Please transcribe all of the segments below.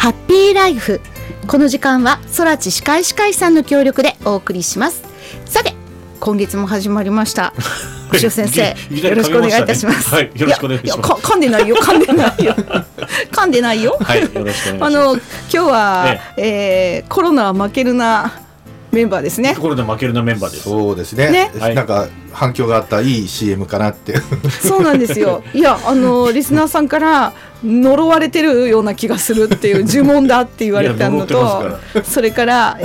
ハッピーライフ。この時間は空知歯科医師会さんの協力でお送りします。さて今月も始まりました牛尾先生、よろしくお願いいたします。 はい、よろしくお願いします。 噛んでないよ噛んでないよはい、よろしくお願いします。 今日は、コロナは負けるなメンバーですね。 コロナ負けるなメンバーです。 そうですね、 はい、 なんか反響があったいい CM かなってそうなんですよ。いやリスナーさんから呪われてるような気がするっていう呪文だって言われたのとそれから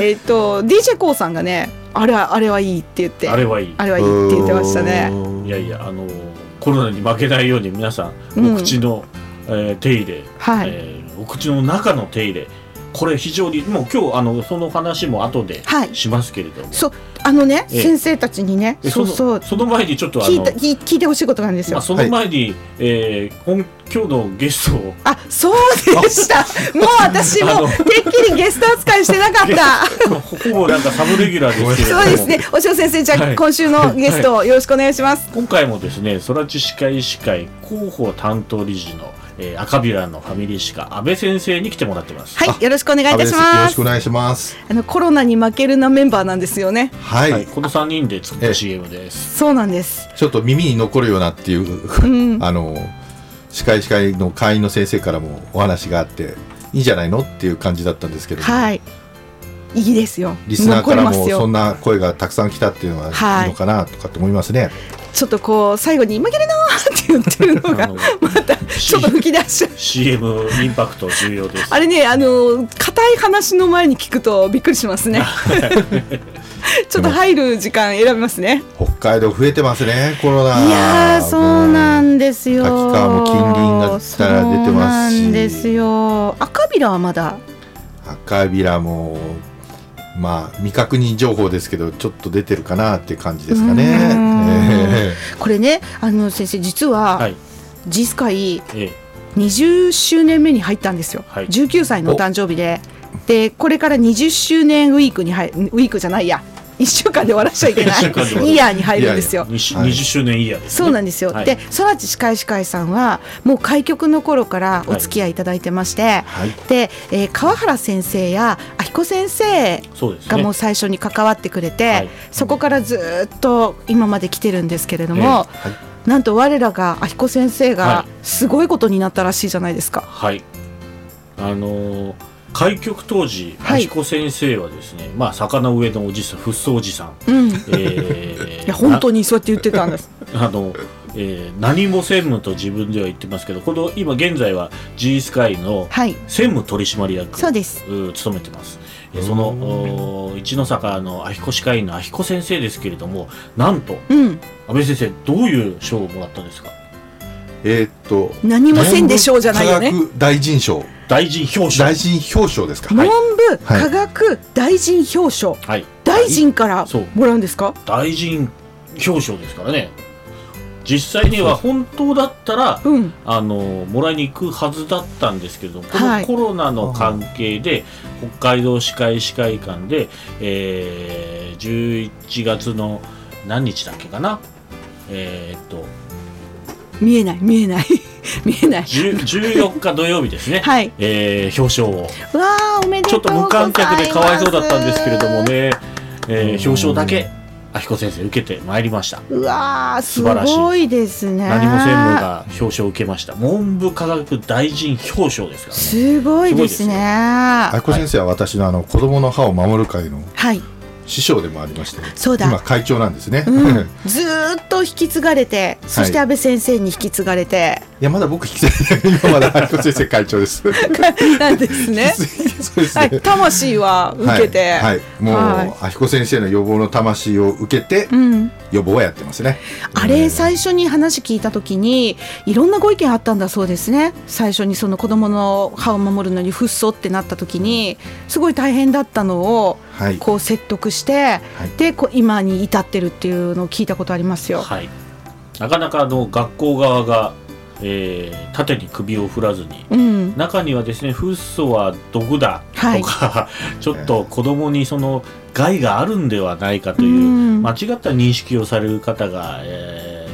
、DJ コウさんがねあれはいいって言ってあれはいいって言ってましたね。 いやいやコロナに負けないように皆さんお口の、手入れ、はい、お口の中の手入れ、これ非常にもう今日その話も後でしますけれども、 そう先生たちにねその前にちょっと聞いてほしいことなんですよ。 その前に、今日のゲストをそうでしたもう私もてっきりゲスト扱いしてなかったほぼなんかサブレギュラーですけれどもそうですね。おしお先生、じゃあ、はい、今週のゲストをよろしくお願いします。 今回もですね空知歯科医師会広報担当理事の赤ビラのファミリー歯科安倍先生に来てもらってます。 はい、よろしくお願いいたします。 よろしくお願いします。 コロナに負けるなメンバーなんですよね。 はい、 この3人で作った CM です。 そうなんです。 ちょっと耳に残るようなっていう、歯科医師会の会員の先生からもお話があっていいんじゃないのっていう感じだったんですけど、 はい、いいですよ。 リスナーからもそんな声がたくさん来たっていうのはいいのかなとかって思いますね。 ちょっとこう最後に負けるなーって言ってるのがまたちょっと吹き出しちゃう CM インパクト重要です。 あれね硬い話の前に聞くとびっくりしますねちょっと入る時間選びますね。 北海道増えてますね、コロナ。 いやそうなんですよ。 滝川も近隣がったら出てますし、 そうなんですよ。赤ビラはまだ赤ビラも未確認情報ですけどちょっと出てるかなっていう感じですかね。 これね先生実は、ジス会20周年目に入ったんですよ。19歳の誕生日でこれから20周年ウィークじゃないや1週間で終わらしちゃいけないイヤーに入るんですよ。 20周年イヤーですね。 そうなんですよ。で空知歯科医師会さんはもう開局の頃からお付き合いいただいてまして、で、川原先生や明子先生がもう最初に関わってくれて、そこからずっと今まで来てるんですけれども、なんと我らが明子先生がすごいことになったらしいじゃないですか。 はい、開局当時明子先生はですね、坂の上のおじさん、フッ素おじさん、 いや本当にそうやって言ってたんです何も専務と自分では言ってますけど、この今現在は G スカイの専務取締役を務めてます。その一の坂の明子歯科医の明子先生ですけれども、なんと、安倍先生どういう賞をもらったんですか？ 何もせんでしょうじゃないよね。 科学大臣賞。 大臣表彰。 大臣表彰ですか。 文部科学大臣表彰。大臣からもらうんですか？ 大臣表彰ですからね。実際には本当だったら、もらいに行くはずだったんですけれども、このコロナの関係で北海道歯科医師会館で、11月の何日だっけかな、 見えない 14日土曜日ですね、表彰をおめでとうございます。 ちょっと無観客でかわいそうだったんですけれどもね、表彰だけ明子先生受けてまいりました。 うわーすごいですね。 何も専務が表彰を受けました。文部科学大臣表彰ですからね。 すごいですね。 明子先生は私の子供の歯を守る会の師匠でもありまして、今会長なんですね。 ずーっと引き継がれて、そして安倍先生に引き継がれて、 いやまだ僕引き継いで今まだ明子先生会長ですなんですね。 そうですね、 魂は受けて、 もう明子先生の予防の魂を受けて、予防はやってますね。 あれ最初に話聞いた時にいろんなご意見あったんだそうですね。最初にその子どもの歯を守るのにフッ素ってなった時にすごい大変だったのをこう説得して、で今に至ってるっていうのを聞いたことありますよ。 なかなか学校側が縦に首を振らずに、中にはですねフッ素は毒だとか、ちょっと子どもにその害があるんではないかという間違った認識をされる方が、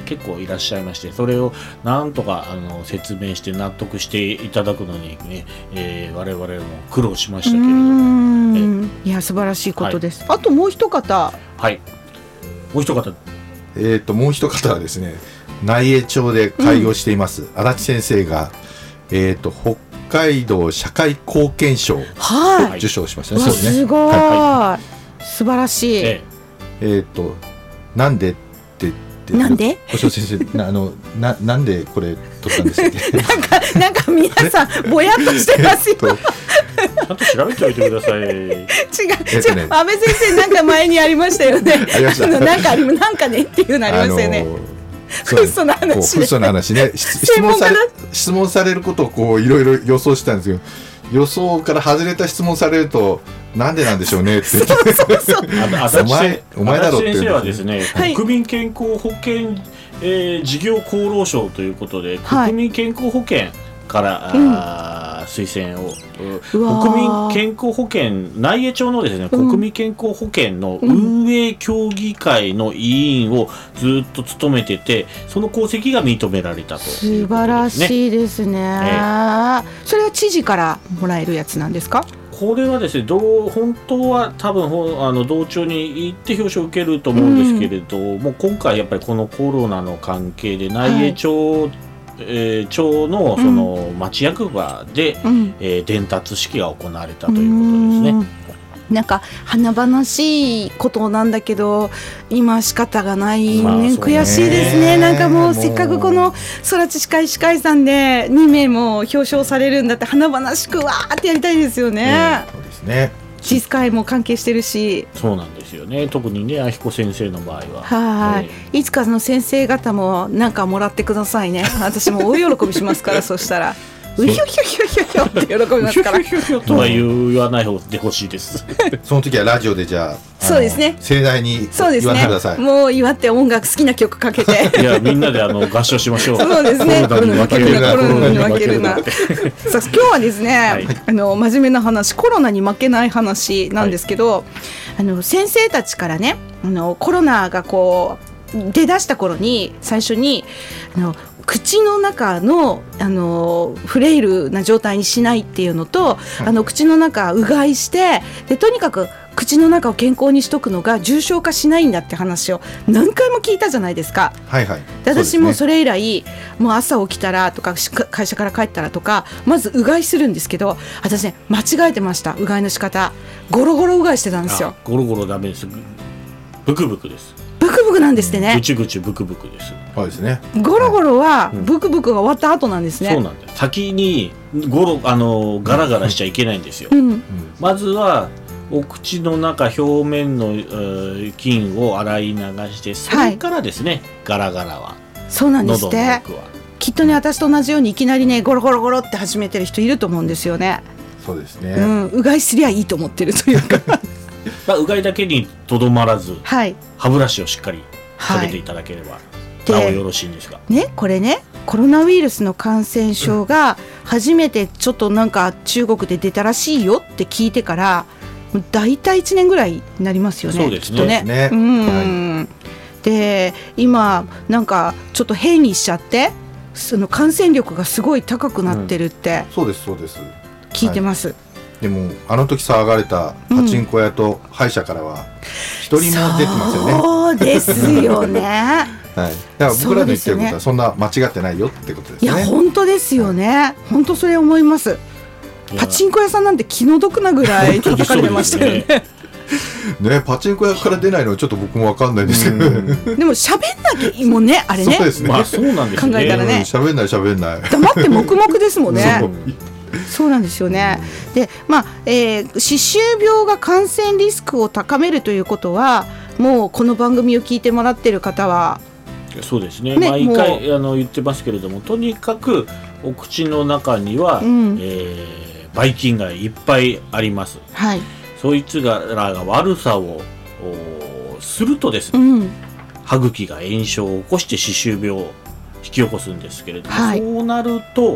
結構いらっしゃいまして、それをなんとか説明して納得していただくのにね、我々も苦労しましたけれども、 いや素晴らしいことです、あともう一方、 もう一方、 もう一方はですね、内江町で開業しています、足立先生が、北海道社会貢献賞を受賞しましたね。 すごい、素晴らしい。 なんでってなんで星野先生なんでこれ取ったんですかなんか皆さんぼやっとしてますよちゃんと調べておいてください。違う、 安倍先生なんか前にありましたよね。 ありました。 なんかねっていうのありましたよね。フッ素の話ね。質問されることをこういろいろ予想したんですけど、予想から外れた質問されるとなんでなんでしょうねって。お前だろって。 先生はですね、国民健康保険、事業厚労省ということで、国民健康保険から推薦を、国民健康保険内江町のですね、国民健康保険の運営協議会の委員をずっと務めてて、その功績が認められたということですね。 素晴らしいですね。それは知事からもらえるやつなんですか？ これはですね、本当は多分道庁に行って表彰を受けると思うんですけれども、今回やっぱりこのコロナの関係で内江町、町のその町役場で、伝達式が行われたということですね。 なんか華々しいことなんだけど今仕方がない、悔しいですね。なんかもうせっかくこの空知歯科医さんで2名も表彰されるんだって華々しくわーってやりたいですよね。 そうですね。 チーズ会も関係してるし。 そうなんですよね。特にね、彦先生の場合は、いつかの先生方もなんかもらってくださいね。私も大喜びしますからそしたらうひょひょひょひょひょって喜びますから。 とは言わない方でほしいです。 その時はラジオでじゃあ、 そうですね。 盛大に祝ってください。 もう祝って音楽好きな曲かけて。 いやみんなで合唱しましょう。 そうですね。コロナに負けるな、コロナに負けるな。さあ今日はですね、真面目な話、コロナに負けない話なんですけど、先生たちからね、コロナがこう出だした頃に最初に口の中の、フレイルな状態にしないっていうのと、口の中うがいしてでとにかく口の中を健康にしとくのが重症化しないんだって話を何回も聞いたじゃないですか。で私もそれ以来、もう朝起きたらとか会社から帰ったらとかまずうがいするんですけど、私ね間違えてました。うがいの仕方ゴロゴロうがいしてたんですよ。 ゴロゴロダメです。ブクブクです。 ブクブクなんですってね。 ぐちぐちブクブクです。 そうですね。 ゴロゴロはブクブクが終わった後なんですね。 そうなんです。先にガラガラしちゃいけないんですよ。まずはお口の中表面の菌を洗い流してそれからですね、ガラガラは。 そうなんですって。きっとね私と同じようにいきなりねゴロゴロゴロって始めてる人いると思うんですよね。 そうですね。 うがいすりゃいいと思ってるというか。 うがいだけにとどまらず、歯ブラシをしっかりかけていただければ、なおよろしいんですが、 これねコロナウイルスの感染症が初めてちょっとなんか中国で出たらしいよって聞いてからだいたい1年ぐらいになりますよね。 そうですね。 きっとね。で今なんかちょっと変異しちゃってその感染力がすごい高くなってるって、 そうですそうです聞いてます。 でもあの時騒がれたパチンコ屋と歯医者からは一人も出てますよね。 そうですよね。 だから僕らの言ってることはそんな間違ってないよってことですね。 いや本当ですよね。本当それ思います。パチンコ屋さんなんて気の毒なぐらい叩かれてましたよね。 ね、パチンコ屋から出ないのはちょっと僕も分かんないですけど、 でも喋んなきゃもんね、あれね。 そうですね。 そうなんですね。 考えたらね、 喋んない黙って黙々ですもんね。そうなんですよね。で、歯周病が感染リスクを高めるということはもうこの番組を聞いてもらっている方はそうですね。毎回言ってますけれども、とにかくお口の中には、ばい菌がいっぱいあります。そいつらが悪さをするとですね、歯茎が炎症を起こして歯周病を引き起こすんですけれども、そうなると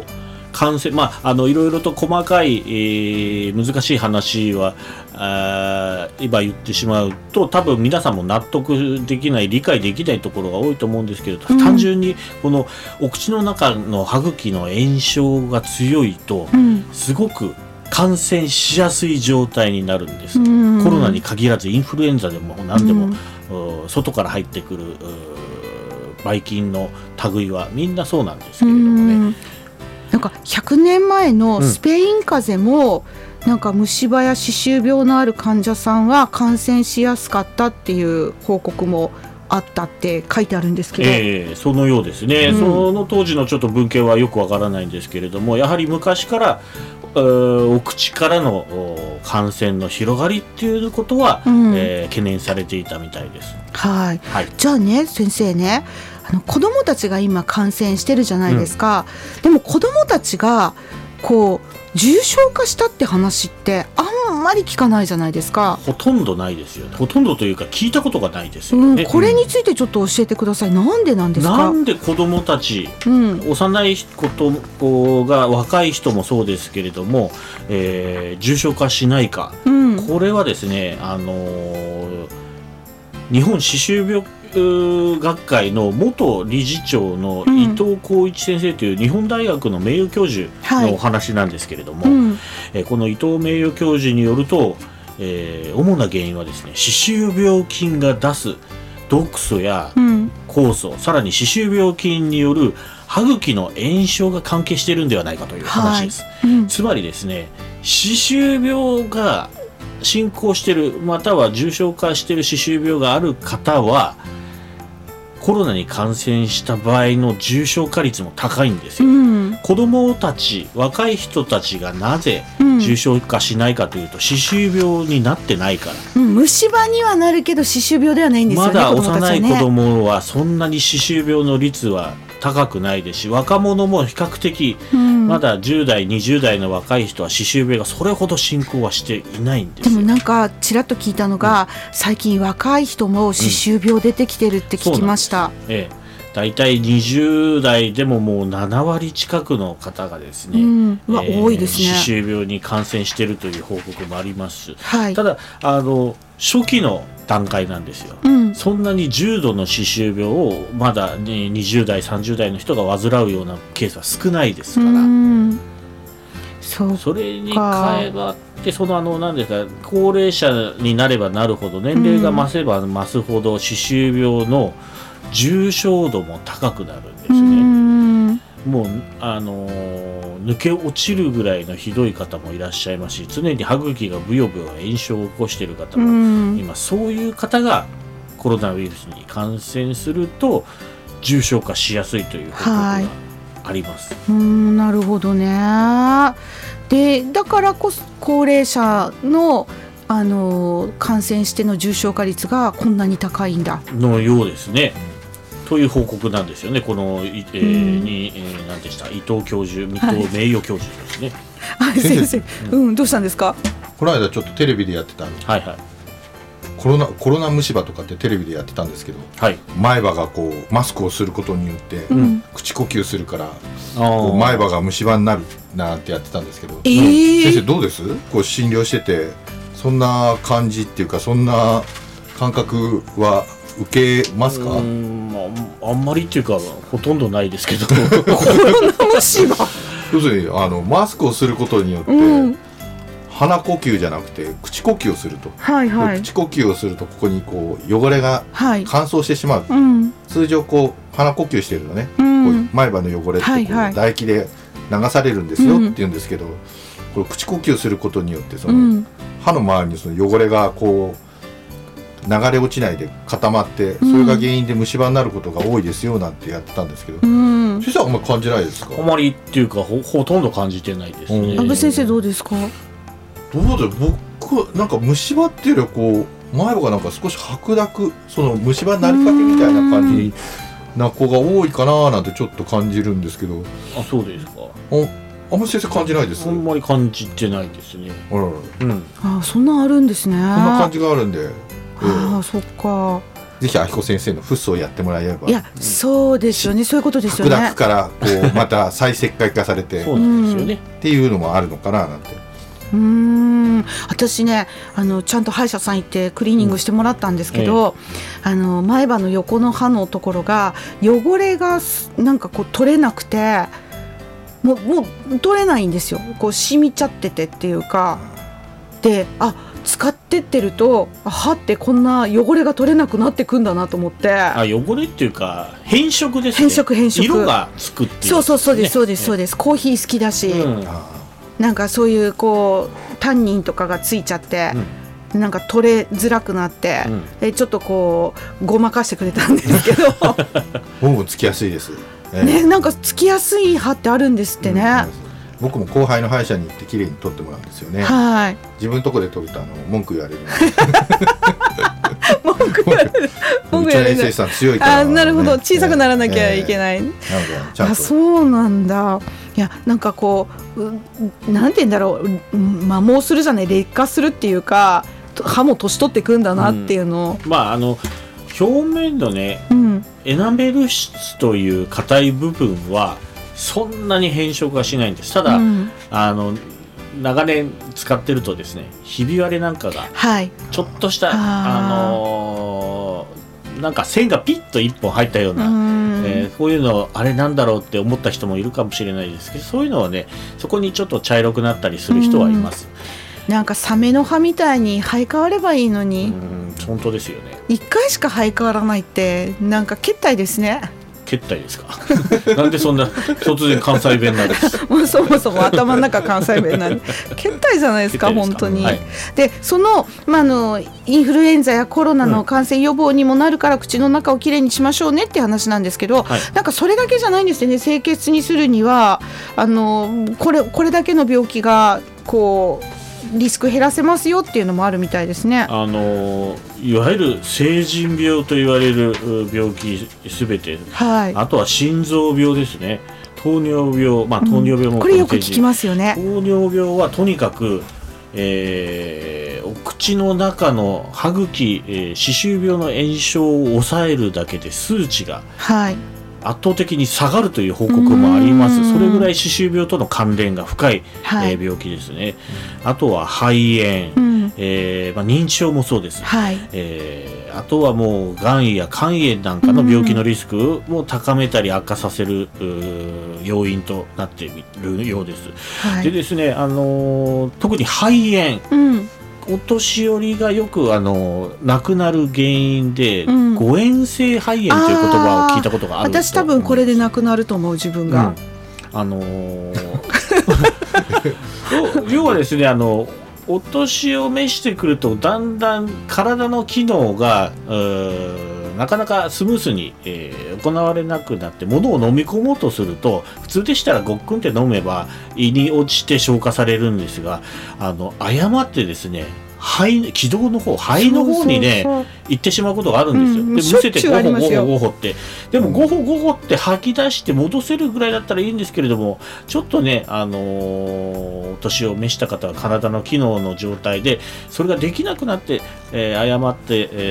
感染、いろいろと細かい、難しい話は今言ってしまうと多分皆さんも納得できない理解できないところが多いと思うんですけど、単純にこのお口の中の歯茎の炎症が強いと、すごく感染しやすい状態になるんです。コロナに限らずインフルエンザでも何でも、外から入ってくるばい菌の類はみんなそうなんですけれどもね。 なんか100年前のスペイン風邪も、なんか虫歯や歯周病のある患者さんは感染しやすかったっていう報告もあったって書いてあるんですけど、 そのようですね、その当時のちょっと文献はよくわからないんですけれども、やはり昔からお口からの感染の広がりっていうことは、懸念されていたみたいです。 はい、じゃあね先生ね、子どもたちが今感染してるじゃないですか、でも子どもたちがこう重症化したって話ってあんまり聞かないじゃないですか。 ほとんどないですよね。ほとんどというか聞いたことがないですよね。 これについてちょっと教えてください。なんでなんですか。 なんで子どもたち、幼い子が若い人もそうですけれども、重症化しないか、これはですね、日本歯周病学会の元理事長の伊藤浩一先生という日本大学の名誉教授のお話なんですけれども、この伊藤名誉教授によると、主な原因はですね、歯周病菌が出す毒素や酵素、さらに歯周病菌による歯茎の炎症が関係しているんではないかという話です。つまりですね、歯周病が進行している、または重症化している歯周病がある方はコロナに感染した場合の重症化率も高いんですよ。子どもたち、若い人たちがなぜ重症化しないかというと、歯周病になってないから、 虫歯にはなるけど歯周病ではないんですよね。 まだ幼い子どもはそんなに歯周病の率は高くないですし、若者も比較的、まだ10代20代の若い人は歯周病がそれほど進行はしていないんですよ。 でもなんかちらっと聞いたのが、最近若い人も歯周病出てきてるって聞きました。 だいたい20代でももう7割近くの方がですね、 多いですね。 歯周病に感染しているという報告もあります。ただ初期の段階なんですよ。そんなに重度の歯周病をまだ、20代30代の人が患うようなケースは少ないですから、それに変えばって何ですか、高齢者になればなるほど、年齢が増せば増すほど歯周病の重症度も高くなるんですね。もう抜け落ちるぐらいのひどい方もいらっしゃいますし、常に歯茎がブヨブヨ炎症を起こしている方も今、そういう方がコロナウイルスに感染すると重症化しやすいという報告があります。 なるほどね。でだからこそ高齢者の感染しての重症化率がこんなに高いんだのようですね。という報告なんですよね。この、何でした、伊藤教授、名誉教授ですね。 先生、どうしたんですか。 この間ちょっとテレビでやってたコロナ虫歯とかってテレビでやってたんですけど、前歯がこうマスクをすることによって、口呼吸するからこう前歯が虫歯になるなんてやってたんですけど、先生どうです？こう診療しててそんな感じっていうか、そんな感覚は受けますか？ あんまりっていうかほとんどないですけどコロナ虫歯要するにマスクをすることによって、鼻呼吸じゃなくて口呼吸をすると、口呼吸をするとここにこう汚れが乾燥してしまう、通常こう鼻呼吸してるのね、こう前歯の汚れってこう唾液で流されるんですよって言うんですけど、これ口呼吸することによってその、歯の周りにその汚れがこう流れ落ちないで固まって、それが原因で虫歯になることが多いですよなんてやってたんですけど、先生はあんまり感じないですか？ あまりっていうか ほとんど感じてないですね。 安部先生どうですか？ どうだろう、僕なんか虫歯っていうよりはこう前歯がなんか少し白濁、その虫歯になりかけみたいな感じな子が多いかななんてちょっと感じるんですけど。 あ、そうですか。 あんまり先生感じないです？ あんまり感じてないですね。 そんなあるんですね。 そんな感じがあるんで。 そっか。 ぜひ明子先生のフッ素をやってもらえれば。 いや、そうですよね、そういうことですよね。 白濁からこうまた再石灰化されてそうなんですよね、 っていうのもあるのかななんて。 私ね、ちゃんと歯医者さん行ってクリーニングしてもらったんですけど、前歯の横の歯のところが汚れがなんかこう取れなくて、もう取れないんですよ。こう染みちゃっててっていうかで、使ってってると歯ってこんな汚れが取れなくなってくんだなと思って。 汚れっていうか変色ですね。 変色色がつくっていう、ね、 そうです、コーヒー好きだし、なんかそういうこうタンニンとかがついちゃって、なんか取れづらくなって、ちょっとこうごまかしてくれたんですけど僕もつきやすいです、 なんかつきやすい歯ってあるんですってね、 僕も後輩の歯医者に行ってきれいに取ってもらうんですよね。自分のとこで取ると文句言われる文句言われるうちの衛生士さん強いから、 なるほど、小さくならなきゃいけない、そうなんだ。いや、なんかこうなんて言うんだろう、摩耗するじゃない、劣化するっていうか、歯も年取ってくんだなっていうのを、 表面のね、エナメル質という硬い部分はそんなに変色はしないんです。ただ、長年使ってるとですね、ひび割れなんかがちょっとした、なんか線がピッと一本入ったような、こういうのあれなんだろうって思った人もいるかもしれないですけど、そういうのはね、そこにちょっと茶色くなったりする人はいます。 なんかサメの歯みたいに生え変わればいいのに。 本当ですよね。 1回しか生え変わらないってなんかけったいですね。 けったいですかなんでそんな突然関西弁なんですそもそも頭の中関西弁なんでけったいじゃないですか本当に、でその、インフルエンザやコロナの感染予防にもなるから、口の中をきれいにしましょうねっていう話なんですけど、なんかそれだけじゃないんですよね。清潔にするにはこれだけの病気がこうリスク減らせますよっていうのもあるみたいですね。 いわゆる成人病と言われる病気すべて、あとは心臓病ですね、糖尿病、糖尿病もこれよく聞きますよね。 糖尿病はとにかく、お口の中の歯茎、歯周病の炎症を抑えるだけで数値が、圧倒的に下がるという報告もあります。それぐらい歯周病との関連が深い、病気ですね。あとは肺炎、認知症もそうです、あとはもうがんや肝炎なんかの病気のリスクを高めたり悪化させる要因となっているようです、でですね、特に肺炎、お年寄りがよく亡くなる原因で、誤嚥性肺炎という言葉を聞いたことがあるんです。 私多分これで亡くなると思う自分が、 要はですね、お年を召してくるとだんだん体の機能がなかなかスムースに、行われなくなって、物を飲み込もうとすると、普通でしたらごっくんって飲めば胃に落ちて消化されるんですが、誤ってですね、気道の方、肺の方にね行ってしまうことがあるんですよ。でむせてゴホゴホって、でもゴホゴホって吐き出して戻せるぐらいだったらいいんですけれども、ちょっとね、年を召した方は体の機能の状態でそれができなくなって、誤って、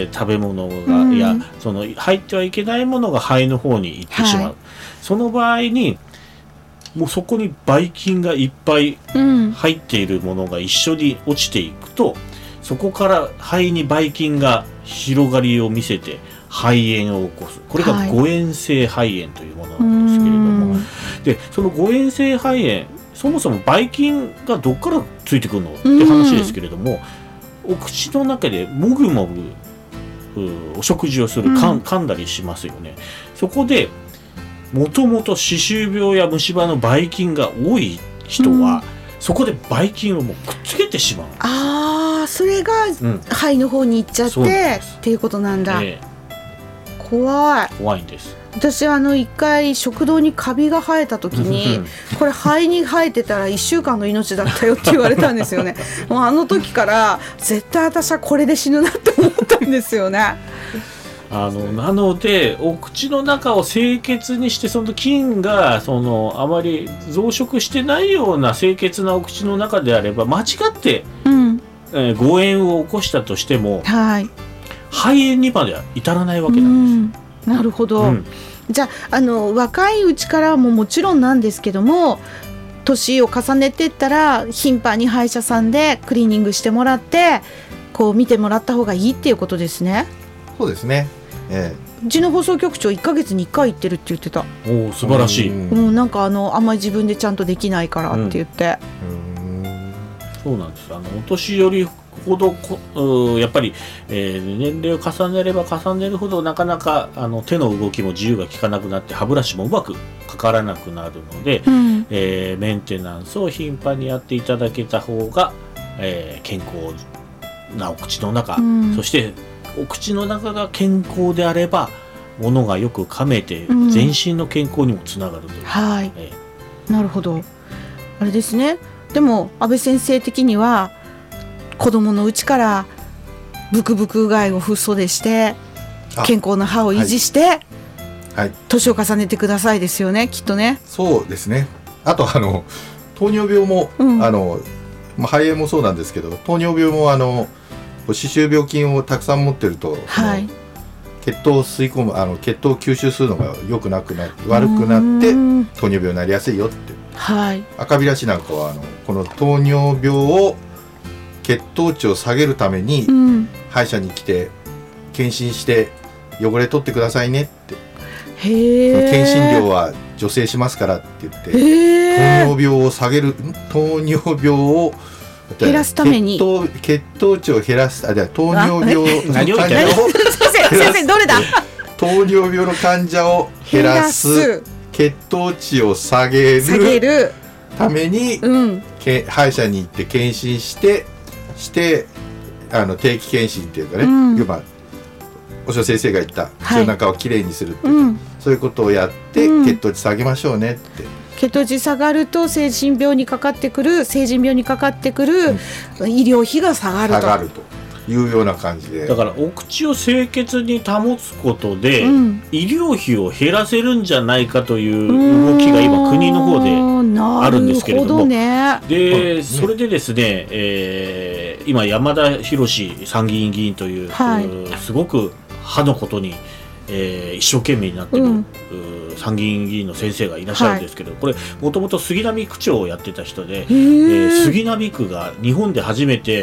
食べ物が、やその入ってはいけないものが肺の方に行ってしまう、その場合にもうそこにばい菌がいっぱい入っているものが一緒に落ちていくと、そこから肺にばい菌が広がりを見せて肺炎を起こす。これが誤嚥性肺炎というものなんですけれども、でその誤嚥性肺炎、そもそもばい菌がどっからついてくるのって話ですけれども、お口の中でもぐもぐお食事をする、噛んだりしますよね。そこでもともと歯周病や虫歯のばい菌が多い人は、そこでばい菌をもうくっつけてしまう。 それが肺の方に行っちゃって、っていうことなんだ、怖いんです。 私一回食道にカビが生えた時にこれ肺に生えてたら1週間の命だったよって言われたんですよね。もうあの時から絶対私はこれで死ぬなって思ったんですよね。 なのでお口の中を清潔にして、その菌があまり増殖してないような清潔なお口の中であれば、間違って、誤嚥を起こしたとしても、 肺炎にまでは至らないわけなんです。 なるほど、じゃあ若いうちからももちろんなんですけども、年を重ねていったら頻繁に歯医者さんでクリーニングしてもらってこう見てもらった方がいいっていうことですね。 そうですね、 うちの放送局長1ヶ月に1回行ってるって言ってた。 お素晴らしい。 なんかあんまり自分でちゃんとできないからって言って、 そうなんです。お年寄りほどやっぱり、年齢を重ねれば重ねるほどなかなか手の動きも自由が利かなくなって歯ブラシもうまくかからなくなるので、メンテナンスを頻繁にやっていただけた方が、健康なお口の中、そしてお口の中が健康であれば物がよく噛めて全身の健康にもつながるという、 なるほど。あれですね。でも安倍先生的には子供のうちからブクブクうがいをフッ素でして健康な歯を維持して、年を重ねてくださいですよね、きっとね。 そうですね。あと糖尿病も、肺炎もそうなんですけど、糖尿病も歯周病菌をたくさん持ってると、血糖を吸い込む血糖を吸収するのが良くなくな悪くなって糖尿病になりやすいよって、赤びらしなんかはこの糖尿病を血糖値を下げるために、歯医者に来て検診して汚れ取ってくださいねって、検診料は助成しますからって言って、糖尿病を下げる糖尿病を減らすために血糖値を減らす糖尿病の患者を先生どれだ糖尿病の患者を減らす血糖値を下げるために、歯医者に行って検診して定期検診っていうかね、今おしょ先生が言った口の中をきれいにするっていう、そういうことをやって血糖値下げましょうねって。 血糖値下がると成人病にかかってくる医療費が下がるというような感じで、 だからお口を清潔に保つことで、医療費を減らせるんじゃないかという動きが今国の方であるんですけれども、でそれでですね、今山田博参議院議員という、すごく歯のことに一生懸命になっている、参議院議員の先生がいらっしゃるんですけど、これもともと杉並区長をやってた人で、杉並区が日本で初めて、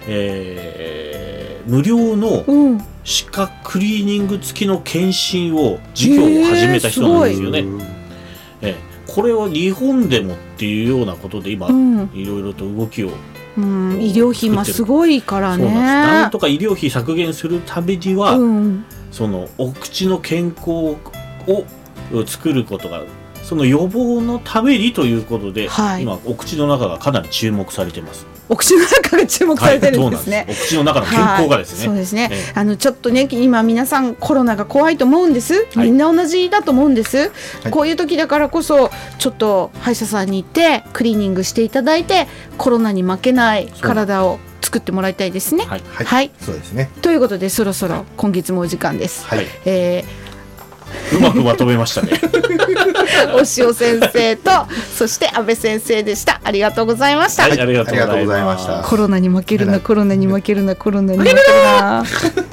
無料の歯科クリーニング付きの検診を事業を始めた人なんですよね。これを日本でもっていうようなことで今、いろいろと動きを医療費もすごいからね。 なんとか医療費削減するためには、そのお口の健康を作ることがその予防のためにということで、今お口の中がかなり注目されています。 お口の中が注目されてるんですね。 お口の中の健康がですね、 そうですね。ちょっとね、今皆さんコロナが怖いと思うんです。みんな同じだと思うんです。こういう時だからこそちょっと歯医者さんに行ってクリーニングしていただいて、コロナに負けない体を作ってもらいたいですね。 そうですね。 ということでそろそろ今月もお時間です。 うまくまとめましたね。 お塩先生とそして安倍先生でした。ありがとうございました。 ありがとうございました。 コロナに負けるな、コロナに負けるな、コロナに負けるな。